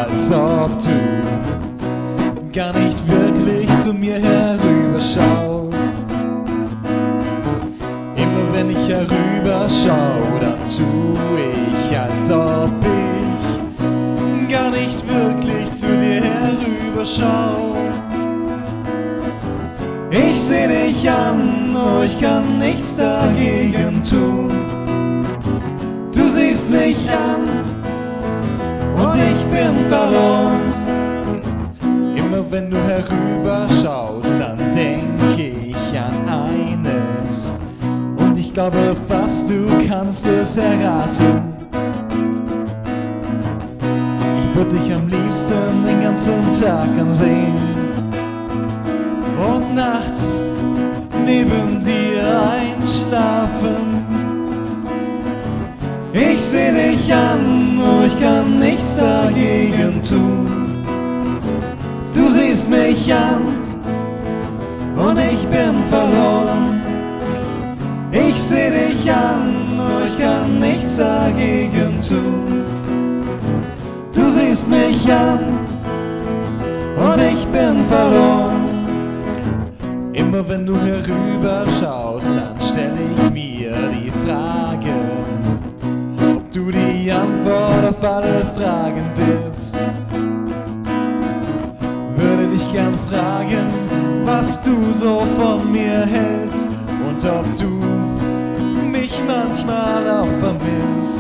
als ob du gar nicht wirklich zu mir herüberschaust. Immer wenn ich herüberschau, dann tu ich, als ob ich gar nicht wirklich zu dir herüberschau. Ich seh dich an, oh, ich kann nichts dagegen tun. Du siehst mich an und ich bin verloren. Immer wenn du herüberschaust, dann denk ich an eines. Und ich glaube fast, du kannst es erraten. Ich würde dich am liebsten den ganzen Tag ansehen und nachts neben dir einschlafen. Ich seh dich an, oh, ich kann nichts dagegen tun. Du siehst mich an und ich bin verloren. Ich seh dich an, oh, ich kann nichts dagegen tun. Du siehst mich an und ich bin verloren. Immer wenn du herüberschaust, dann stell ich mir die Frage, ob du die Antwort auf alle Fragen bist. Würde dich gern fragen, was du so von mir hältst und ob du mich manchmal auch vermisst.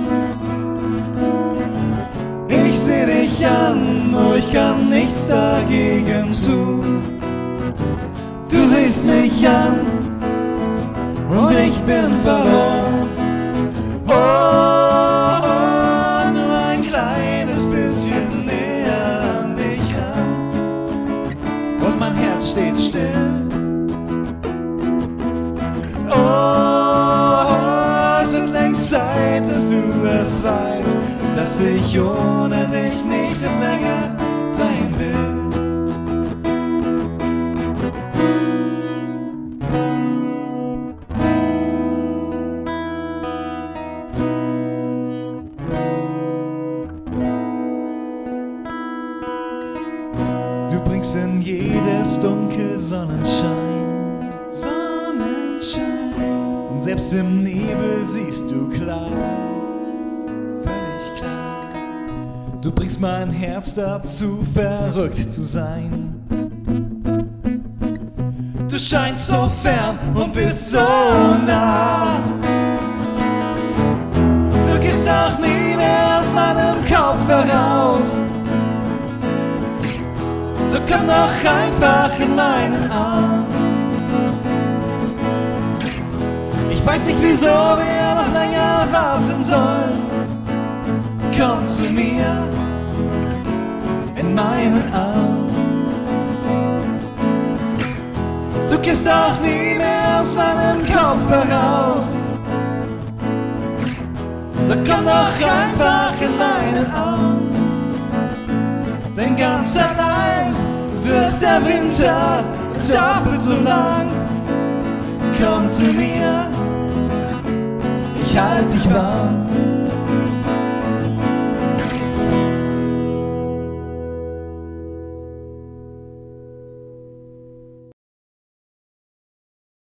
Ich seh dich an, oh, ich kann nichts dagegen tun. Du siehst mich an und ich bin verloren. Oh, oh, nur ein kleines bisschen näher an dich ran und mein Herz steht still. Oh, oh, es wird längst Zeit, dass du es weißt, dass ich ohne dich nicht länger sein will. Du bringst in jedes Dunkel Sonnenschein, Sonnenschein. Und selbst im Nebel siehst du klar, völlig klar. Du bringst mein Herz dazu, verrückt zu sein. Du scheinst so fern und bist so nah. Du gehst auch nie mehr aus meinem Kopf heraus. So komm doch einfach in meinen Arm. Ich weiß nicht, wieso wir noch länger warten sollen. Komm zu mir in meinen Arm. Du gehst auch nie mehr aus meinem Kopf heraus. So komm doch einfach in meinen Arm. Denn ganz allein wird der Winter doppelt so lang. Komm zu mir, ich halte dich warm.